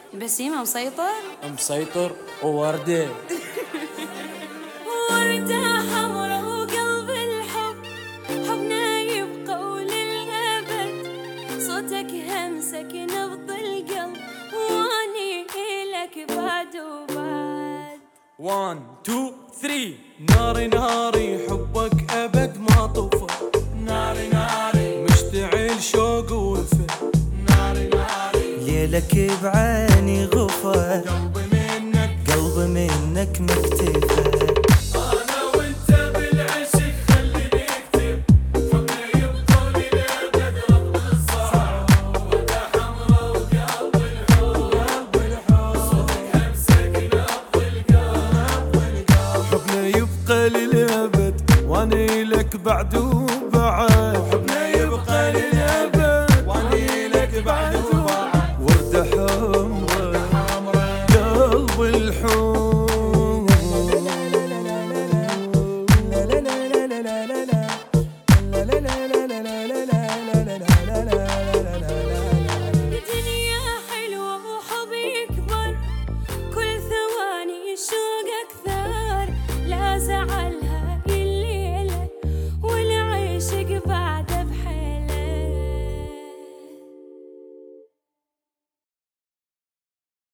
بسيمة مسيطر؟ مسيطر ووردة. وردة حمرا وقلب الحب، حبنا يبقى وللأبد، صوتك همسك نبض القلب، واني لك بعد وبعد. 1 2 3. ناري ناري حبك أبد ما طفى، ناري ناري مشتعل شوق ووفا، ناري ناري ليلك بعيني غفى، قلبي منك مكتفى. أنا وأنت بالعشق خليني أكتب، حبنا يبقى للأبد رغم الصعب، وردة حمرا وقلب الحب، صوتك همسك نبض القلب، حبنا يبقى للأبد واني لك بعد